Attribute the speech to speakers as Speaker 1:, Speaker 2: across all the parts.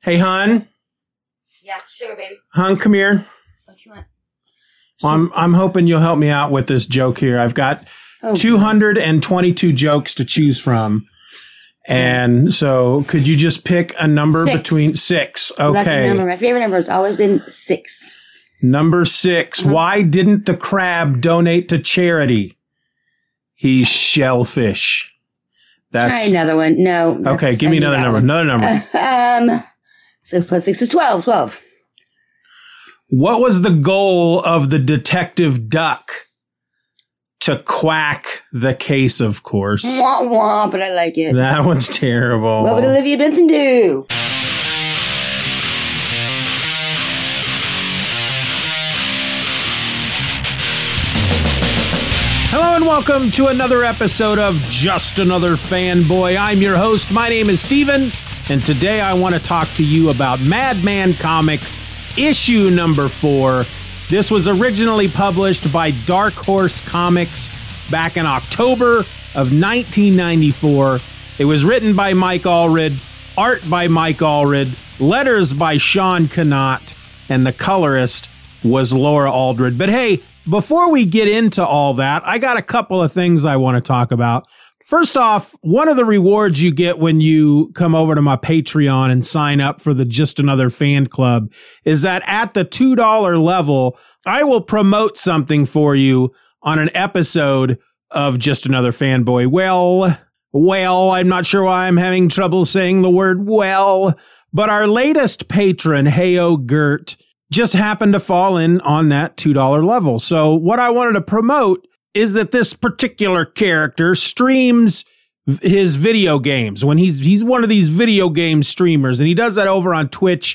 Speaker 1: Hey, hon.
Speaker 2: Yeah, sugar baby.
Speaker 1: Hon, come here.
Speaker 2: What you want?
Speaker 1: I'm hoping you'll help me out with this joke here. I've got 222 jokes to choose from. And so could you just pick a number between 6? Okay.
Speaker 2: Lucky number. My favorite number has always been 6.
Speaker 1: Number 6. Why didn't the crab donate to charity? He's shellfish.
Speaker 2: Try another one. No.
Speaker 1: Okay, give me another number. Another number.
Speaker 2: 6 plus 6 is 12. 12.
Speaker 1: What was the goal of the detective duck? To quack the case, of course.
Speaker 2: Wah, wah, but I like it.
Speaker 1: That one's terrible.
Speaker 2: What would Olivia Benson do?
Speaker 1: Hello and welcome to another episode of Just Another Fanboy. I'm your host. My name is Steven, and today I want to talk to you about Madman Comics issue number 4. This was originally published by Dark Horse Comics back in October of 1994. It was written by Mike Allred, art by Mike Allred, letters by Sean Cannot, and the colorist was Laura Aldred. But hey, before we get into all that, I got a couple of things I want to talk about. First off, one of the rewards you get when you come over to my Patreon and sign up for the Just Another Fan Club is that at the $2 level, I will promote something for you on an episode of Just Another Fanboy. Well, I'm not sure why I'm having trouble saying the word well, but our latest patron, Heyo Gert, just happened to fall in on that $2 level. So what I wanted to promote is that this particular character streams his video games when he's one of these video game streamers, and he does that over on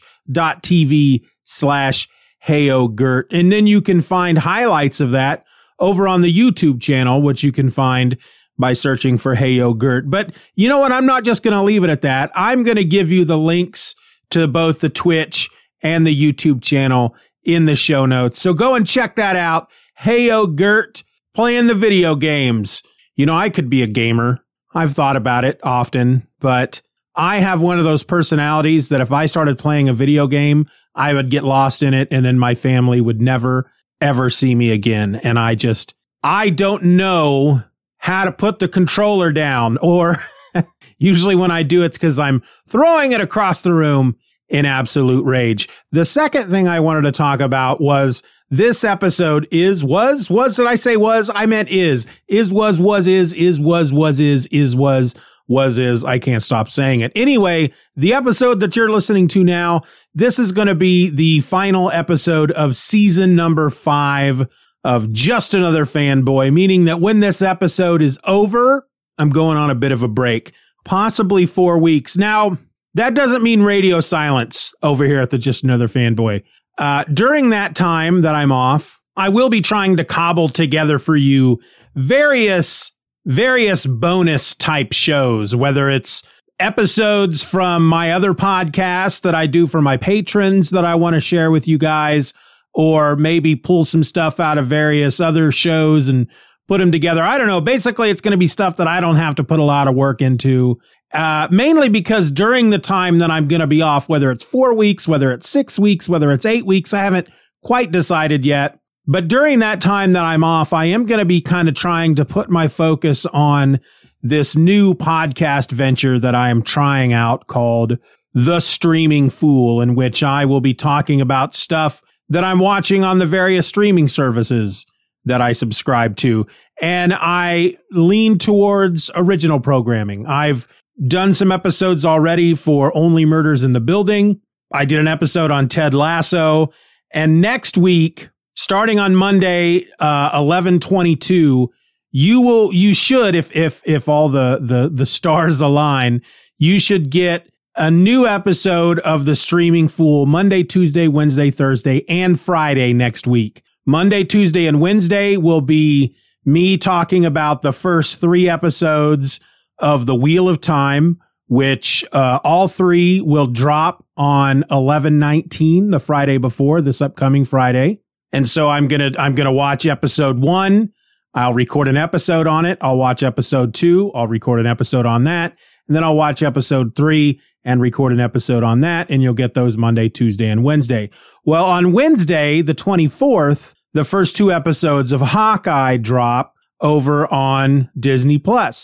Speaker 1: twitch.tv/HeyoGert. And then you can find highlights of that over on the YouTube channel, which you can find by searching for Heyo Gert. But you know what? I'm not just going to leave it at that. I'm going to give you the links to both the Twitch and the YouTube channel in the show notes. So go and check that out. Heyo Gert. Playing the video games. You know, I could be a gamer. I've thought about it often, but I have one of those personalities that if I started playing a video game, I would get lost in it, and then my family would never, ever see me again. And I don't know how to put the controller down, or usually when I do, it's because I'm throwing it across the room in absolute rage. The second thing I wanted to talk about was this episode is, did I say was? I meant is, was, I can't stop saying it. Anyway, the episode that you're listening to now, this is going to be the final episode of season number 5 of Just Another Fanboy, meaning that when this episode is over, I'm going on a bit of a break, possibly 4 weeks. Now, that doesn't mean radio silence over here at the Just Another Fanboy. During that time that I'm off, I will be trying to cobble together for you various bonus type shows, whether it's episodes from my other podcasts that I do for my patrons that I want to share with you guys, or maybe pull some stuff out of various other shows and put them together. I don't know. Basically, it's going to be stuff that I don't have to put a lot of work into. Mainly because during the time that I'm going to be off, whether it's 4 weeks, whether it's 6 weeks, whether it's 8 weeks, I haven't quite decided yet. But during that time that I'm off, I am going to be kind of trying to put my focus on this new podcast venture that I am trying out called The Streaming Fool, in which I will be talking about stuff that I'm watching on the various streaming services that I subscribe to. And I lean towards original programming. I've done some episodes already for Only Murders in the Building. I did an episode on Ted Lasso. And next week, starting on Monday, 11/22, you should, if all the stars align, you should get a new episode of The Streaming Fool Monday, Tuesday, Wednesday, Thursday, and Friday next week. Monday, Tuesday, and Wednesday will be me talking about the first 3 episodes of The Wheel of Time, which all 3 will drop on 11/19, the Friday before, this upcoming Friday. And so I'm gonna watch episode 1. I'll record an episode on it. I'll watch episode 2. I'll record an episode on that. and then I'll watch episode 3 and record an episode on that, and you'll get those Monday, Tuesday, and Wednesday. Well, on Wednesday, the 24th, the first 2 episodes of Hawkeye drop over on Disney+.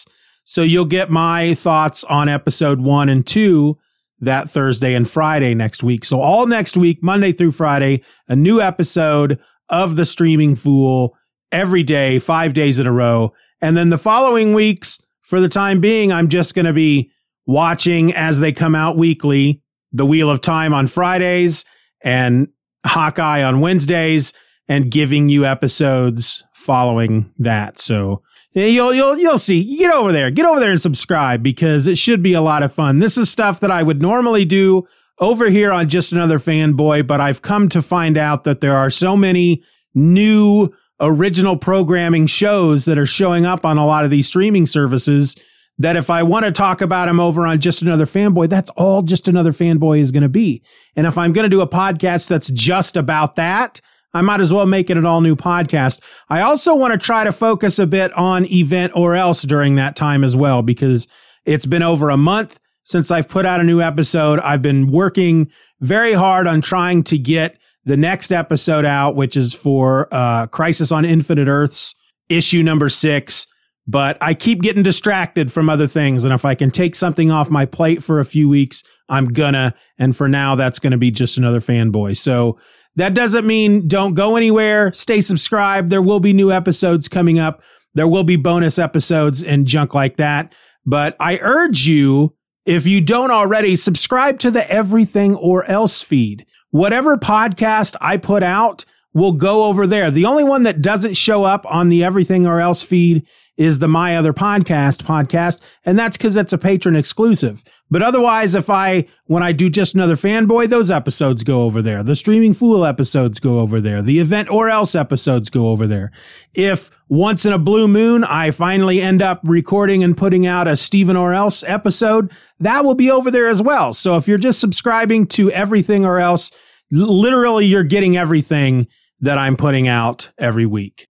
Speaker 1: So you'll get my thoughts on episode 1 and 2 that Thursday and Friday next week. So all next week, Monday through Friday, a new episode of The Streaming Fool every day, 5 days in a row. And then the following weeks, for the time being, I'm just going to be watching as they come out weekly, The Wheel of Time on Fridays and Hawkeye on Wednesdays, and giving you episodes following that. So you'll see. Get over there and subscribe, because it should be a lot of fun. This is stuff that I would normally do over here on Just Another Fanboy, but I've come to find out that there are so many new original programming shows that are showing up on a lot of these streaming services that if I want to talk about them over on Just Another Fanboy, that's all Just Another Fanboy is going to be. And if I'm going to do a podcast that's just about that, I might as well make it an all-new podcast. I also want to try to focus a bit on Event or Else during that time as well, because it's been over a month since I've put out a new episode. I've been working very hard on trying to get the next episode out, which is for Crisis on Infinite Earths, issue number 6. But I keep getting distracted from other things. And if I can take something off my plate for a few weeks, I'm gonna. And for now, that's going to be Just Another Fanboy. So that doesn't mean don't go anywhere. Stay subscribed. There will be new episodes coming up. There will be bonus episodes and junk like that. But I urge you, if you don't already, subscribe to the Everything or Else feed. Whatever podcast I put out will go over there. The only one that doesn't show up on the Everything or Else feed is the My Other podcast, and that's because it's a patron exclusive. But otherwise, when I do Just Another Fanboy, those episodes go over there. The Streaming Fool episodes go over there. The Event or Else episodes go over there. If once in a blue moon, I finally end up recording and putting out a Steven or Else episode, that will be over there as well. So if you're just subscribing to Everything or Else, literally you're getting everything that I'm putting out every week.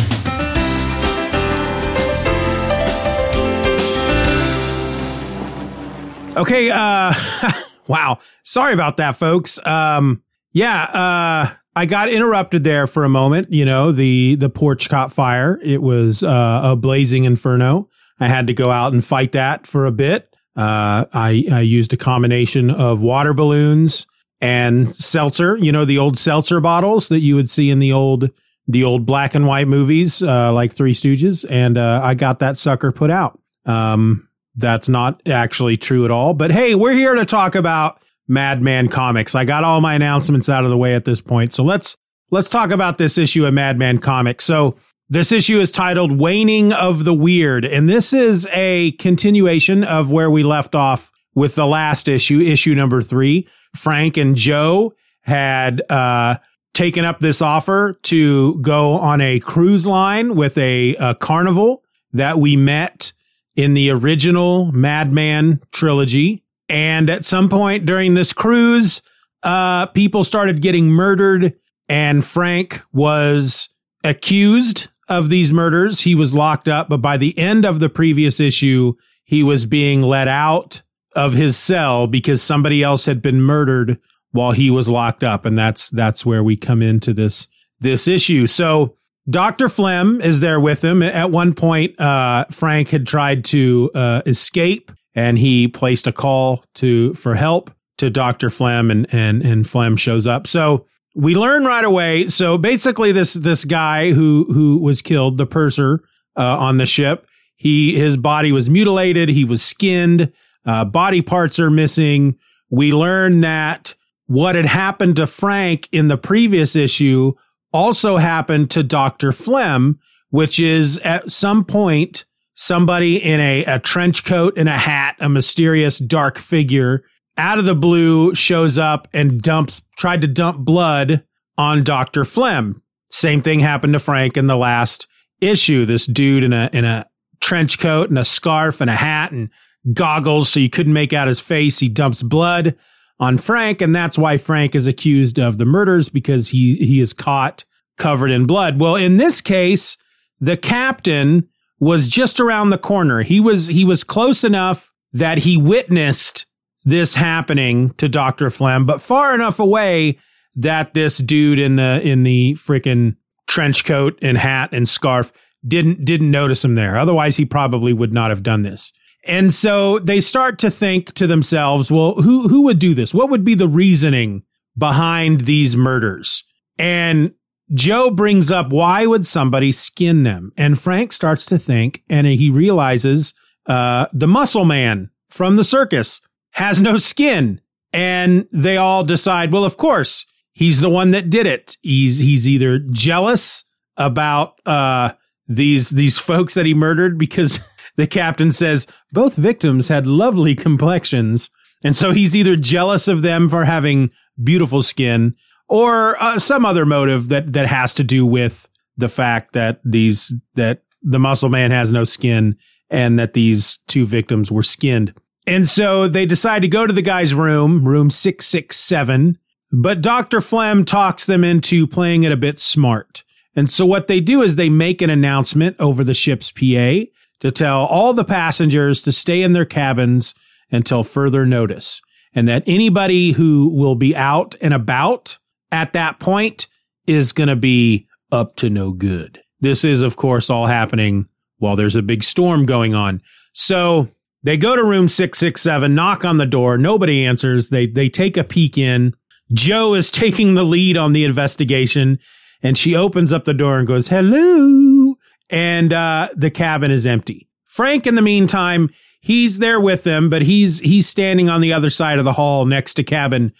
Speaker 1: Okay, wow. Sorry about that, folks. I got interrupted there for a moment. You know, the porch caught fire. It was a blazing inferno. I had to go out and fight that for a bit. I used a combination of water balloons and seltzer, you know, the old seltzer bottles that you would see in the old black and white movies, like Three Stooges. And I got that sucker put out. That's not actually true at all. But hey, we're here to talk about Madman Comics. I got all my announcements out of the way at this point. So let's talk about this issue of Madman Comics. So this issue is titled Waning of the Weird. And this is a continuation of where we left off with the last issue number 3. Frank and Joe had taken up this offer to go on a cruise line with a carnival that we met in the original Madman trilogy. And at some point during this cruise, people started getting murdered, and Frank was accused of these murders. He was locked up, but by the end of the previous issue, he was being let out of his cell because somebody else had been murdered while he was locked up. And that's where we come into this issue. So Dr. Flem is there with him. At one point, Frank had tried to escape, and he placed a call for help to Dr. Flem, and Flem shows up. So we learn right away. So basically, this guy who was killed, the purser on the ship, his body was mutilated. He was skinned. Body parts are missing. We learn that what had happened to Frank in the previous issue also happened to Dr. Flem, which is at some point, somebody in a trench coat and a hat, a mysterious dark figure, out of the blue shows up and tried to dump blood on Dr. Flem. Same thing happened to Frank in the last issue. This dude in a trench coat and a scarf and a hat and goggles so you couldn't make out his face. He dumps blood on Frank, and that's why Frank is accused of the murders, because he is caught covered in blood. Well, in this case, the captain was just around the corner. He was close enough that he witnessed this happening to Dr. Flem, but far enough away that this dude in the freaking trench coat and hat and scarf didn't notice him there. Otherwise, he probably would not have done this. And so they start to think to themselves, well, who would do this? What would be the reasoning behind these murders? And Joe brings up, why would somebody skin them? And Frank starts to think, and he realizes the muscle man from the circus has no skin. And they all decide, well, of course, he's the one that did it. He's either jealous about these folks that he murdered, because the captain says both victims had lovely complexions. And so he's either jealous of them for having beautiful skin, or some other motive that has to do with the fact that the muscle man has no skin and that these two victims were skinned. And so they decide to go to the guy's room 667, but Dr. Flem talks them into playing it a bit smart. And so what they do is they make an announcement over the ship's PA to tell all the passengers to stay in their cabins until further notice, and that anybody who will be out and about at that point is going to be up to no good. This is, of course, all happening while there's a big storm going on. So they go to room 667, knock on the door. Nobody answers. They take a peek in. Joe is taking the lead on the investigation, and she opens up the door and goes, hello. And the cabin is empty. Frank, in the meantime, he's there with them, but he's standing on the other side of the hall next to cabin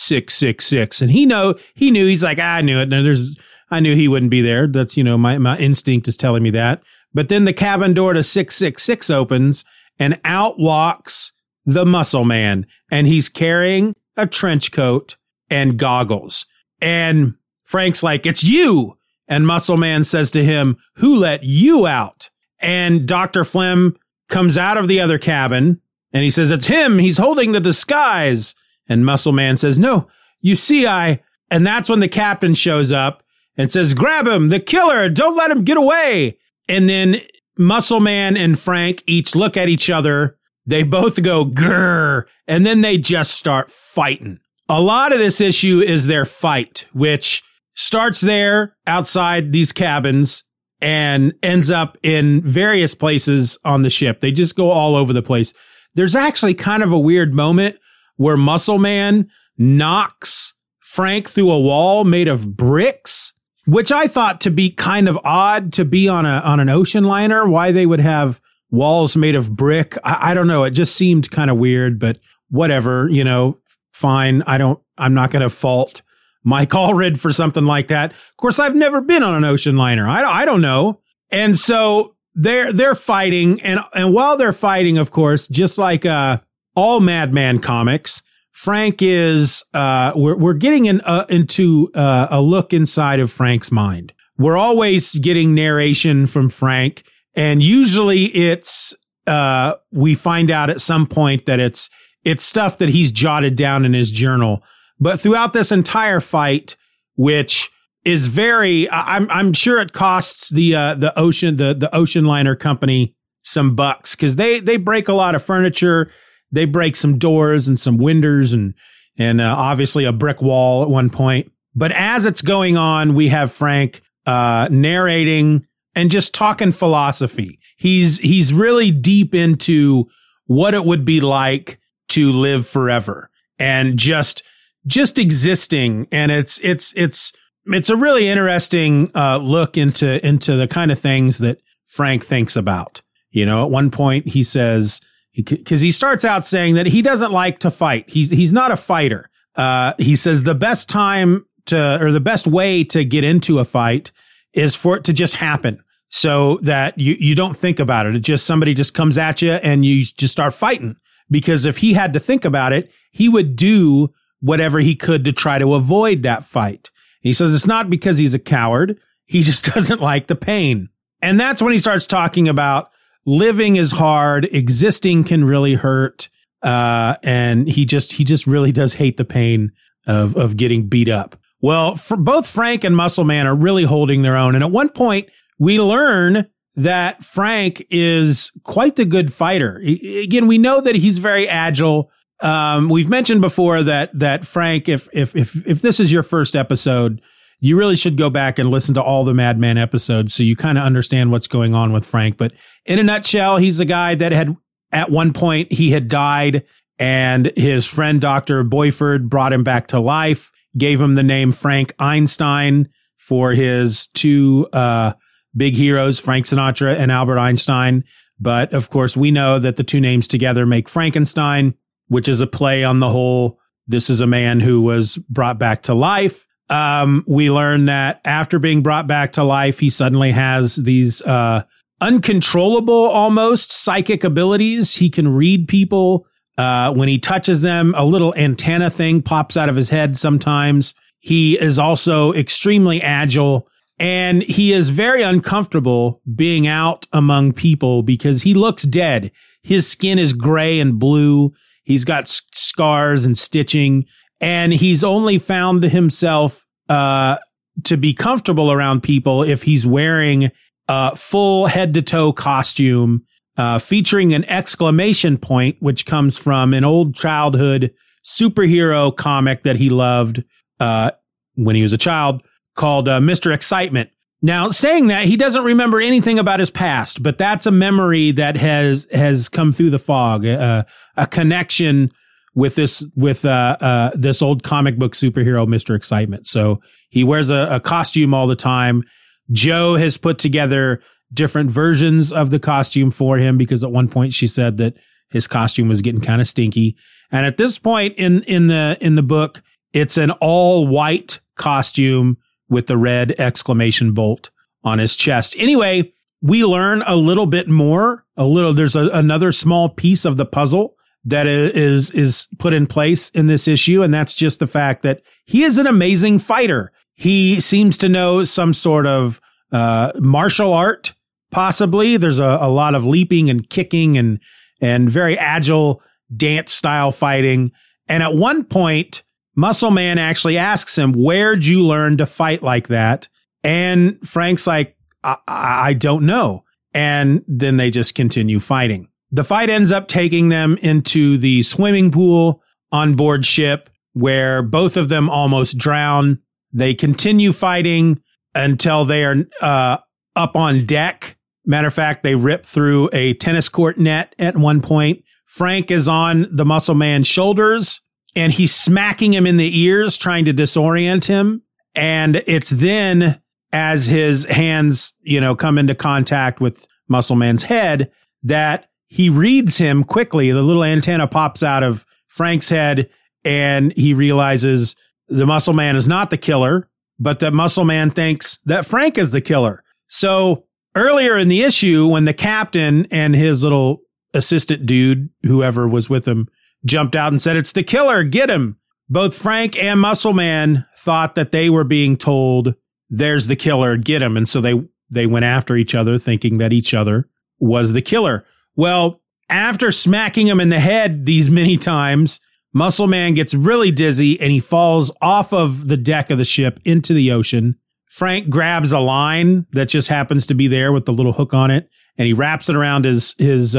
Speaker 1: 666. And he knew, he's like, I knew it. I knew he wouldn't be there. That's, my instinct is telling me that. But then the cabin door to 666 opens, and out walks the muscle man, and he's carrying a trench coat and goggles. And Frank's like, it's you. And Muscle Man says to him, who let you out? And Dr. Flem comes out of the other cabin, and he says, it's him. He's holding the disguise. And Muscle Man says, no, you see, and that's when the captain shows up and says, grab him, the killer, don't let him get away. And then Muscle Man and Frank each look at each other. They both go, grrr, and then they just start fighting. A lot of this issue is their fight, which starts there outside these cabins and ends up in various places on the ship. They just go all over the place. There's actually kind of a weird moment where Muscle Man knocks Frank through a wall made of bricks, which I thought to be kind of odd to be on an ocean liner. Why they would have walls made of brick, I don't know. It just seemed kind of weird, but whatever, fine. I'm not going to fault Mike Allred for something like that. Of course, I've never been on an ocean liner. I don't know. And so they're fighting, and while they're fighting, of course, just like all Madman comics, Frank is we're getting into a look inside of Frank's mind. We're always getting narration from Frank, and usually it's we find out at some point that it's stuff that he's jotted down in his journal. But throughout this entire fight, which is very, I'm sure it costs the ocean liner company some bucks, because they break a lot of furniture. They break some doors and some windows and obviously a brick wall at one point. But as it's going on, we have Frank narrating and just talking philosophy. He's really deep into what it would be like to live forever and just existing. And it's a really interesting look into the kind of things that Frank thinks about. At one point he says, because he starts out saying that he doesn't like to fight. He's not a fighter. He says the best time the best way to get into a fight is for it to just happen, so that you don't think about it. Somebody just comes at you and you just start fighting. Because if he had to think about it, he would do whatever he could to try to avoid that fight. He says it's not because he's a coward. He just doesn't like the pain. And that's when he starts talking about living is hard, existing can really hurt, and he just really does hate the pain of getting beat up. Well, for both Frank and Muscle Man are really holding their own. And at one point, we learn that Frank is quite the good fighter. Again, we know that he's very agile. We've mentioned before that Frank, if this is your first episode, you really should go back and listen to all the Mad Men episodes so you kind of understand what's going on with Frank. But in a nutshell, he's a guy that had, at one point, he had died, and his friend Dr. Boyford brought him back to life, gave him the name Frank Einstein for his two big heroes, Frank Sinatra and Albert Einstein. But of course, we know that the two names together make Frankenstein, which is a play on the whole, this is a man who was brought back to life. We learn that after being brought back to life, he suddenly has these uncontrollable, almost psychic abilities. He can read people. When he touches them, a little antenna thing pops out of his head sometimes. He is also extremely agile, and he is very uncomfortable being out among people because he looks dead. His skin is gray and blue. He's got scars and stitching, and he's only found himself to be comfortable around people if he's wearing a full head-to-toe costume featuring an exclamation point, which comes from an old childhood superhero comic that he loved when he was a child, called Mr. Excitement. Now, saying that, he doesn't remember anything about his past, but that's a memory that has come through the fog, a connection with this old comic book superhero, Mr. Excitement. So he wears a costume all the time. Joe has put together different versions of the costume for him because at one point she said that his costume was getting kind of stinky. And at this point in the book, it's an all white costume with the red exclamation bolt on his chest. Anyway, we learn a little bit more. There's another small piece of the puzzle that is put in place in this issue, and that's just the fact that he is an amazing fighter. He seems to know some sort of martial art, possibly. There's a lot of leaping and kicking and very agile dance style fighting. And at one point, Muscle Man actually asks him, "Where'd you learn to fight like that?" And Frank's like, I don't know. And then they just continue fighting. The fight ends up taking them into the swimming pool on board ship where both of them almost drown. They continue fighting until they are up on deck. Matter of fact, they rip through a tennis court net at one point. Frank is on the Muscle Man's shoulders, and he's smacking him in the ears, trying to disorient him. And it's then, as his hands, come into contact with Muscle Man's head, that he reads him quickly. The little antenna pops out of Frank's head, and he realizes the Muscle Man is not the killer, but that Muscle Man thinks that Frank is the killer. So earlier in the issue, when the captain and his little assistant dude, whoever was with him, jumped out and said, "It's the killer, get him," both Frank and Muscle Man thought that they were being told, "There's the killer, get him." And so they went after each other, thinking that each other was the killer. Well, after smacking him in the head these many times, Muscle Man gets really dizzy and he falls off of the deck of the ship into the ocean. Frank grabs a line that just happens to be there with the little hook on it, and he wraps it around his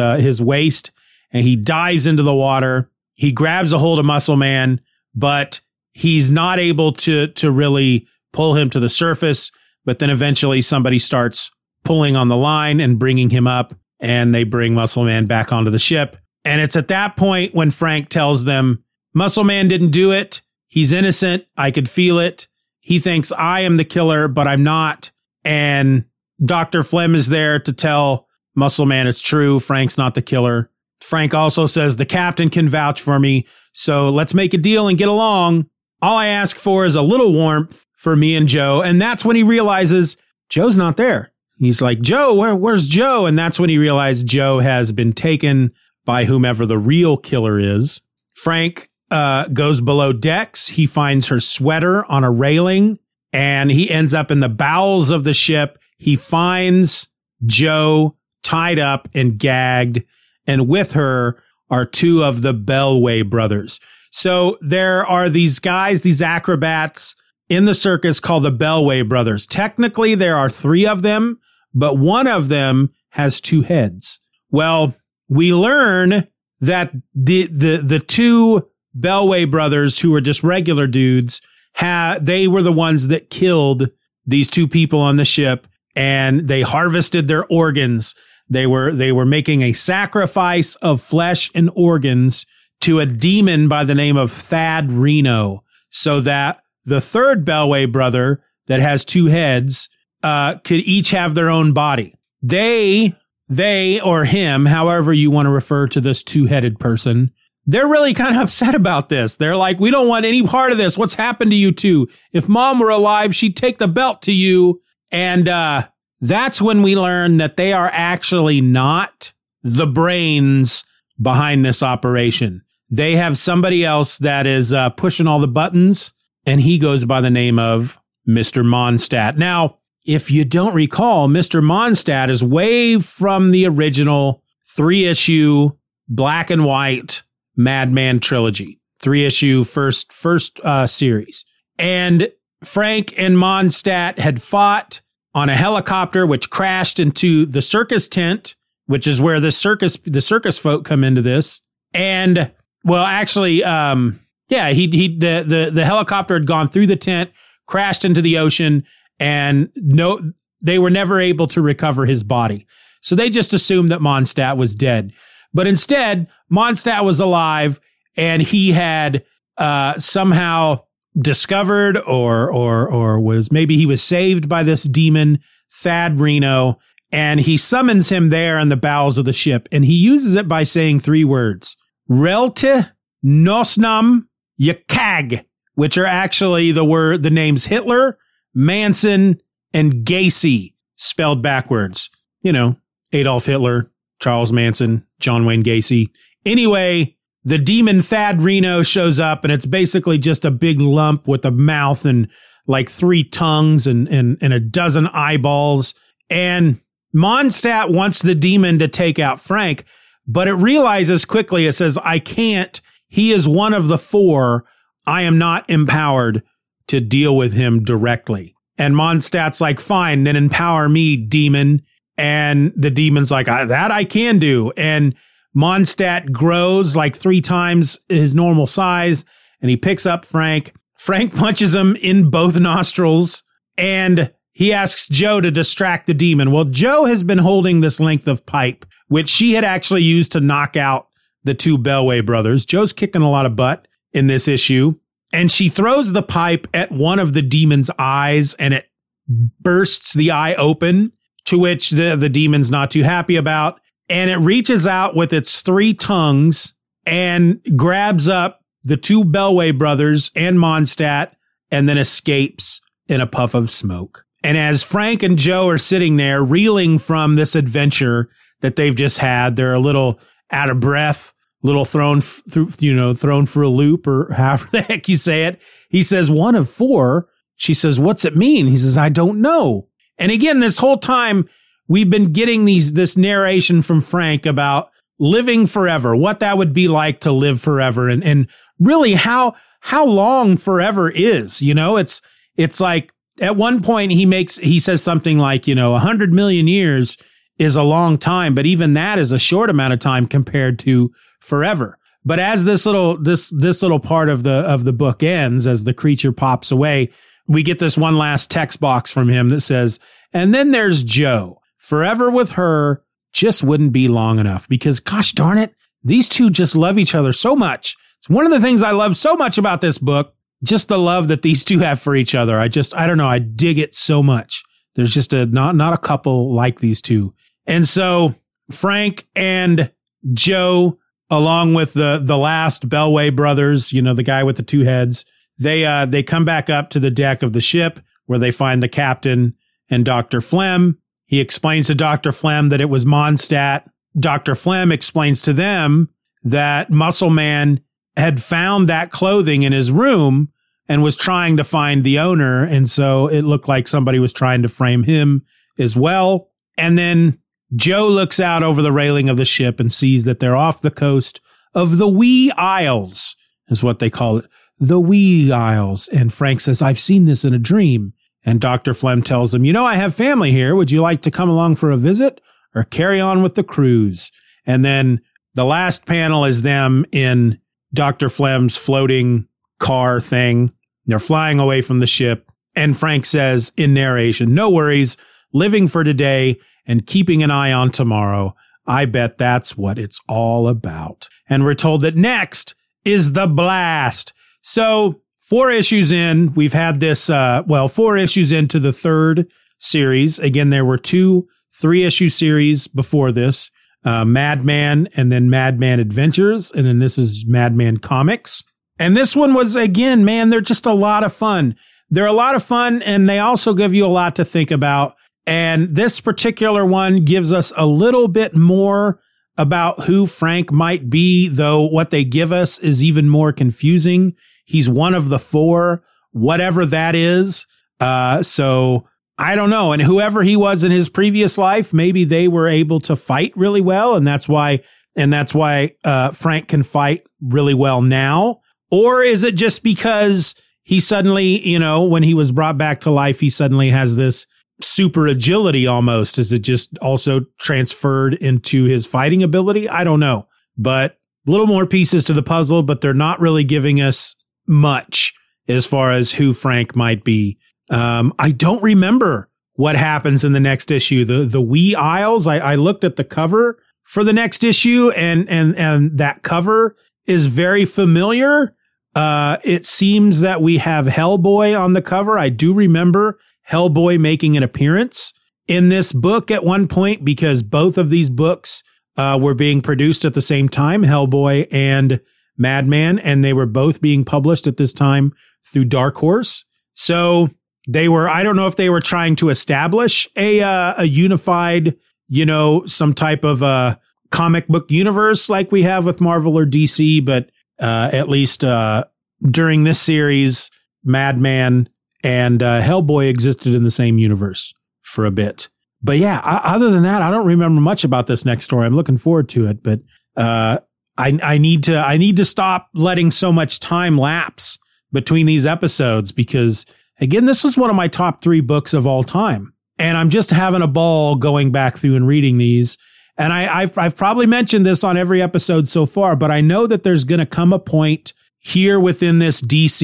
Speaker 1: waist, and he dives into the water. He grabs a hold of Muscle Man, but he's not able to really pull him to the surface. But then eventually somebody starts pulling on the line and bringing him up, and they bring Muscle Man back onto the ship. And it's at that point when Frank tells them, "Muscle Man didn't do it. He's innocent. I could feel it. He thinks I am the killer, but I'm not." And Dr. Flem is there to tell Muscle Man it's true. Frank's not the killer. Frank also says the captain can vouch for me, so let's make a deal and get along. All I ask for is a little warmth for me and Joe. And that's when he realizes Joe's not there. He's like, "Joe, where's Joe?" And that's when he realized Joe has been taken by whomever the real killer is. Frank goes below decks. He finds her sweater on a railing, and he ends up in the bowels of the ship. He finds Joe tied up and gagged, and with her are two of the Bellway brothers. So there are these guys, these acrobats in the circus called the Bellway brothers. Technically, there are three of them, but one of them has 2 heads. Well, we learn that the 2 Belway brothers, who were just regular dudes, they were the ones that killed these 2 people on the ship, and they harvested their organs. They were making a sacrifice of flesh and organs to a demon by the name of Thad Reno, so that the 3rd Belway brother that has 2 heads could each have their own body. They or him, however you want to refer to this 2-headed person, they're really kind of upset about this. They're like, we don't want any part of this. What's happened to you 2? If Mom were alive, she'd take the belt to you. And that's when we learn that they are actually not the brains behind this operation. They have somebody else that is pushing all the buttons, and he goes by the name of Mr. Mondstadt. Now, if you don't recall, Mr. Mondstadt is way from the original 3-issue black and white Madman trilogy, 3-issue first series. And Frank and Mondstadt had fought on a helicopter, which crashed into the circus tent, which is where the circus folk come into this. And well, actually, the helicopter had gone through the tent, crashed into the ocean, and they were never able to recover his body. So they just assumed that Mondstadt was dead. But instead, Mondstadt was alive, and he had somehow discovered or was maybe he was saved by this demon, Thad Reno, and he summons him there in the bowels of the ship, and he uses it by saying 3 words, Relte Nosnam Yakag, which are actually the names Hitler, Manson, and Gacy spelled backwards. You know, Adolf Hitler, Charles Manson, John Wayne Gacy. Anyway, the demon Thad Reno shows up, and it's basically just a big lump with a mouth and like 3 tongues and a dozen eyeballs. And Mondstadt wants the demon to take out Frank, but it realizes quickly, it says, I can't. He is one of the 4. I am not empowered to deal with him directly. And Mondstadt's like, fine, then empower me, demon. And the demon's like, that I can do. And Mondstadt grows like 3 times his normal size, and he picks up Frank. Frank punches him in both nostrils, and he asks Joe to distract the demon. Well, Joe has been holding this length of pipe, which she had actually used to knock out the 2 Belway brothers. Joe's kicking a lot of butt in this issue, and she throws the pipe at one of the demon's eyes, and it bursts the eye open, to which the demon's not too happy about. And it reaches out with its 3 tongues and grabs up the 2 Belway brothers and Mondstadt, and then escapes in a puff of smoke. And as Frank and Joe are sitting there reeling from this adventure that they've just had, they're a little out of breath, little thrown for a loop, or however the heck you say it. He says, 1 of 4. She says, what's it mean? He says, I don't know. And again, this whole time, we've been getting this narration from Frank about living forever, what that would be like to live forever, and really how long forever is. You know, it's like at one point he says something like, 100 million years is a long time, but even that is a short amount of time compared to forever. But as this little part of the book ends, as the creature pops away, we get this one last text box from him that says, and then there's Joe. Forever with her just wouldn't be long enough, because gosh darn it, these 2 just love each other so much. It's one of the things I love so much about this book, just the love that these 2 have for each other. I don't know, I dig it so much. There's just not a couple like these 2. And so Frank and Joe, along with the last Belway brothers, the guy with the 2 heads, they come back up to the deck of the ship, where they find the captain and Dr. Flem. He explains to Dr. Flem that it was Mondstadt. Dr. Flem explains to them that Muscle Man had found that clothing in his room and was trying to find the owner. And so it looked like somebody was trying to frame him as well. And then Joe looks out over the railing of the ship and sees that they're off the coast of the Wee Isles, is what they call it. The Wee Isles. And Frank says, I've seen this in a dream. And Dr. Flem tells him, I have family here. Would you like to come along for a visit or carry on with the cruise? And then the last panel is them in Dr. Flem's floating car thing. They're flying away from the ship. And Frank says in narration, no worries, living for today and keeping an eye on tomorrow. I bet that's what it's all about. And we're told that next is the blast. So 4 issues in, we've had this, 4 issues into the 3rd series. Again, there were 2 3-issue series before this, Madman and then Madman Adventures. And then this is Madman Comics. And this one was, again, man, they're just a lot of fun. They're a lot of fun, and they also give you a lot to think about. And this particular one gives us a little bit more about who Frank might be, though what they give us is even more confusing. He's one of the 4, whatever that is. So I don't know. And whoever he was in his previous life, maybe they were able to fight really well. And that's why Frank can fight really well now. Or is it just because he suddenly, when he was brought back to life, he suddenly has this super agility almost? Is it just also transferred into his fighting ability? I don't know. But a little more pieces to the puzzle, but they're not really giving us much as far as who Frank might be. I don't remember what happens in the next issue. The Wee Isles, I looked at the cover for the next issue, and that cover is very familiar. It seems that we have Hellboy on the cover. I do remember Hellboy making an appearance in this book at one point, because both of these books were being produced at the same time, Hellboy and Madman, and they were both being published at this time through Dark Horse. So they were, I don't know if they were trying to establish a unified, some type of comic book universe like we have with Marvel or DC, but at least during this series, Madman and Hellboy existed in the same universe for a bit. But yeah, other than that, I don't remember much about this next story. I'm looking forward to it, but I need to stop letting so much time lapse between these episodes, because again, this is one of my top 3 books of all time, and I'm just having a ball going back through and reading these. And I've probably mentioned this on every episode so far, but I know that there's going to come a point here within this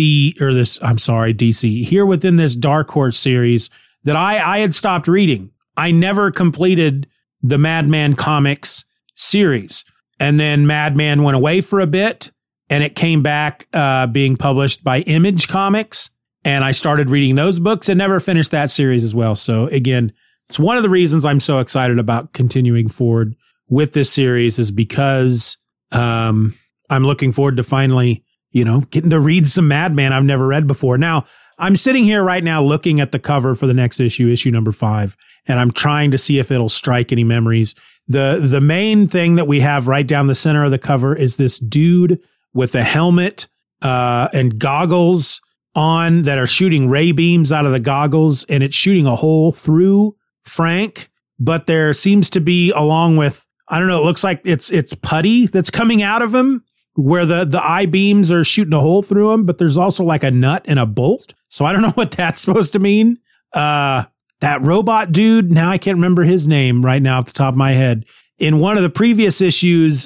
Speaker 1: here within this Dark Horse series that I had stopped reading. I never completed the Madman Comics series. And then Madman went away for a bit, and it came back being published by Image Comics. And I started reading those books and never finished that series as well. So again, it's one of the reasons I'm so excited about continuing forward with this series, is because I'm looking forward to finally, getting to read some Madman I've never read before. Now, I'm sitting here right now looking at the cover for the next issue number 5, and I'm trying to see if it'll strike any memories. The main thing that we have right down the center of the cover is this dude with a helmet and goggles on that are shooting ray beams out of the goggles, and it's shooting a hole through Frank. But there seems to be, along with, I don't know, it looks like it's putty that's coming out of him, where the eye beams are shooting a hole through him, but there's also like a nut and a bolt. So I don't know what that's supposed to mean. That robot dude, now I can't remember his name right now off the top of my head. In one of the previous issues,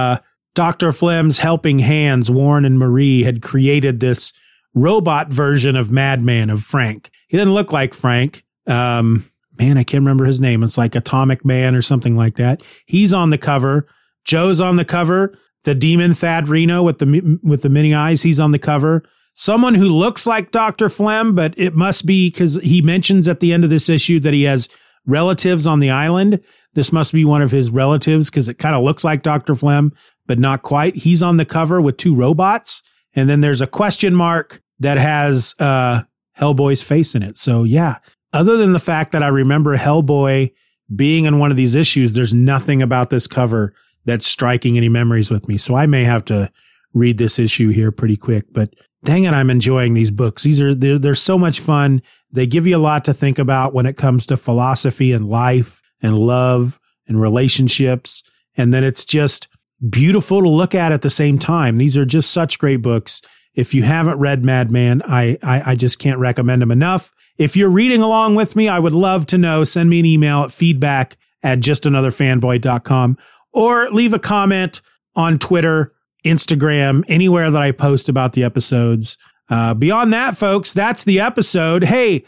Speaker 1: Dr. Flem's helping hands, Warren and Marie, had created this robot version of Madman, of Frank. He doesn't look like Frank. Man, I can't remember his name. It's like Atomic Man or something like that. He's on the cover. Joe's on the cover. The demon Thad Reno with the mini eyes, he's on the cover. Someone who looks like Dr. Flem, but it must be because he mentions at the end of this issue that he has relatives on the island. This must be one of his relatives, because it kind of looks like Dr. Flem, but not quite. He's on the cover with 2 robots. And then there's a question mark that has Hellboy's face in it. So yeah, other than the fact that I remember Hellboy being in one of these issues, there's nothing about this cover that's striking any memories with me. So I may have to read this issue here pretty quick, but dang it, I'm enjoying these books. They're so much fun. They give you a lot to think about when it comes to philosophy and life and love and relationships. And then it's just beautiful to look at the same time. These are just such great books. If you haven't read Madman, I just can't recommend them enough. If you're reading along with me, I would love to know. Send me an email at feedback@justanotherfanboy.com or leave a comment on Twitter, Instagram, anywhere that I post about the episodes. Beyond that, folks, that's the episode. Hey,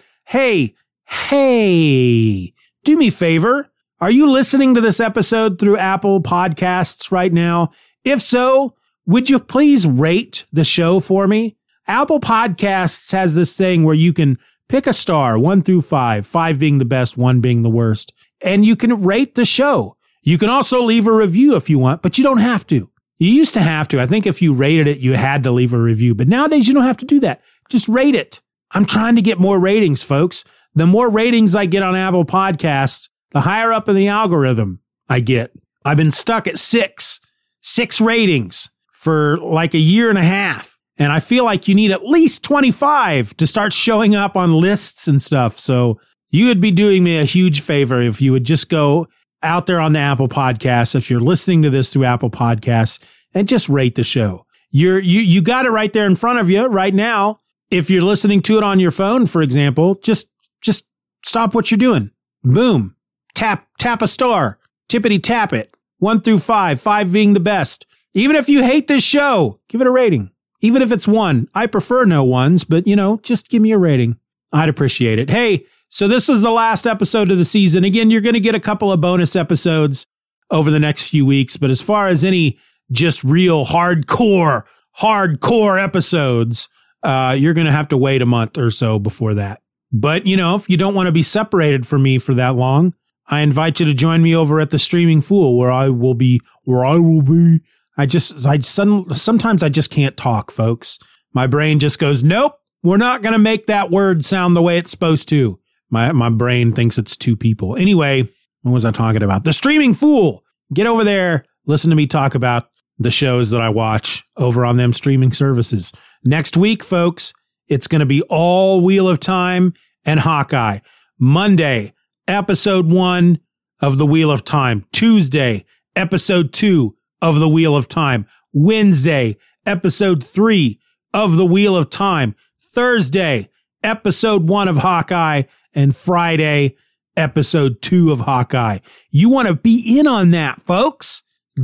Speaker 1: do me a favor. Are you listening to this episode through Apple Podcasts right now? If so, would you please rate the show for me? Apple Podcasts has this thing where you can pick a star, 1 through 5, 5 being the best, 1 being the worst, and you can rate the show. You can also leave a review if you want, but you don't have to. You used to have to. I think if you rated it, you had to leave a review, but nowadays you don't have to do that. Just rate it. I'm trying to get more ratings, folks. The more ratings I get on Apple Podcasts, the higher up in the algorithm I get. I've been stuck at 6 ratings for like a year and a half. And I feel like you need at least 25 to start showing up on lists and stuff. So you would be doing me a huge favor if you would just go out there on the Apple Podcasts, if you're listening to this through Apple Podcasts, and just rate the show. You got it right there in front of you right now. If you're listening to it on your phone, for example, just stop what you're doing. Boom. Tap a star. Tippity tap it. 1 through 5, 5 being the best. Even if you hate this show, give it a rating. Even if it's 1, I prefer no ones, but just give me a rating. I'd appreciate it. Hey, so this is the last episode of the season. Again, you're going to get a couple of bonus episodes over the next few weeks, but as far as any just real hardcore episodes, you're going to have to wait a month or so before that. But, if you don't want to be separated from me for that long, I invite you to join me over at the Streaming Fool, where I will be. Sometimes I just can't talk, folks. My brain just goes, nope, we're not going to make that word sound the way it's supposed to. My brain thinks it's 2 people. Anyway, what was I talking about? The Streaming Fool. Get over there. Listen to me talk about the shows that I watch over on them streaming services. Next week, folks, it's going to be all Wheel of Time and Hawkeye. Monday, episode 1 of the Wheel of Time. Tuesday, episode 2 of the Wheel of Time. Wednesday, episode 3 of the Wheel of Time. Thursday, episode 1 of Hawkeye. And Friday, episode 2 of Hawkeye. You want to be in on that, folks?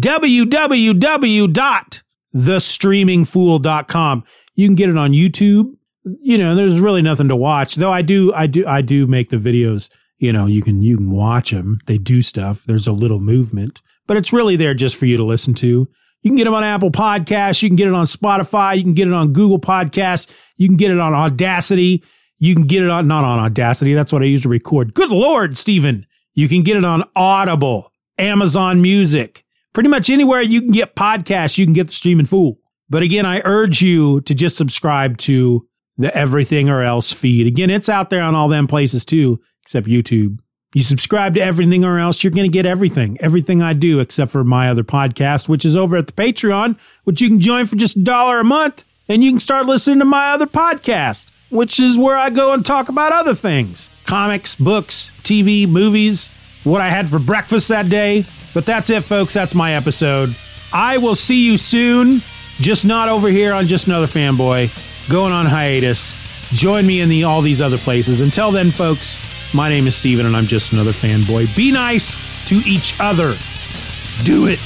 Speaker 1: www.thestreamingfool.com. You can get it on YouTube. There's really nothing to watch, though. I do make the videos. You can watch them. They do stuff. There's a little movement, but it's really there just for you to listen to. You can get them on Apple Podcasts. You can get it on Spotify. You can get it on Google Podcasts. You can get it on Audacity. You can get it on, not on Audacity. That's what I use to record. Good Lord, Stephen. You can get it on Audible, Amazon Music, pretty much anywhere you can get podcasts, you can get the Streaming Fool. But again, I urge you to just subscribe to the Everything or Else feed. Again, it's out there on all them places too, except YouTube. You subscribe to Everything or Else, you're going to get everything I do except for my other podcast, which is over at the Patreon, which you can join for just $1 a month. And you can start listening to my other podcast, which is where I go and talk about other things. Comics, books, TV, movies, what I had for breakfast that day. But that's it, folks. That's my episode. I will see you soon, just not over here on Just Another Fanboy, going on hiatus. Join me in all these other places. Until then, folks, my name is Steven, and I'm Just Another Fanboy. Be nice to each other. Do it.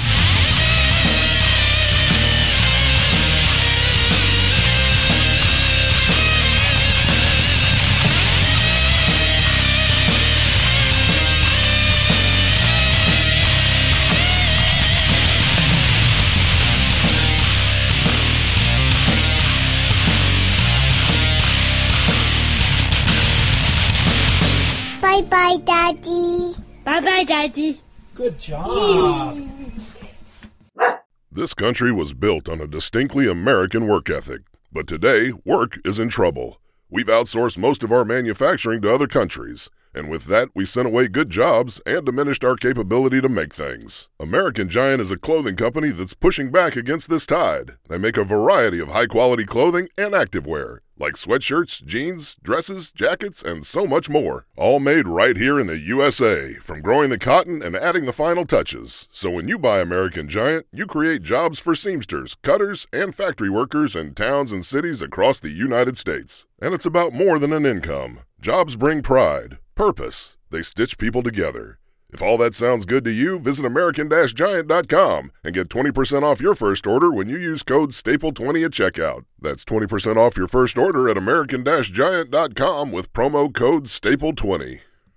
Speaker 3: Bye-bye, Daddy.
Speaker 4: Bye-bye, Daddy.
Speaker 1: Good job.
Speaker 5: This country was built on a distinctly American work ethic. But today, work is in trouble. We've outsourced most of our manufacturing to other countries. And with that, we sent away good jobs and diminished our capability to make things. American Giant is a clothing company that's pushing back against this tide. They make a variety of high-quality clothing and activewear, like sweatshirts, jeans, dresses, jackets, and so much more. All made right here in the USA, from growing the cotton and adding the final touches. So when you buy American Giant, you create jobs for seamsters, cutters, and factory workers in towns and cities across the United States. And it's about more than an income. Jobs bring pride, purpose. They stitch people together. If all that sounds good to you, visit American-Giant.com and get 20% off your first order when you use code STAPLE20 at checkout. That's 20% off your first order at American-Giant.com with promo code STAPLE20.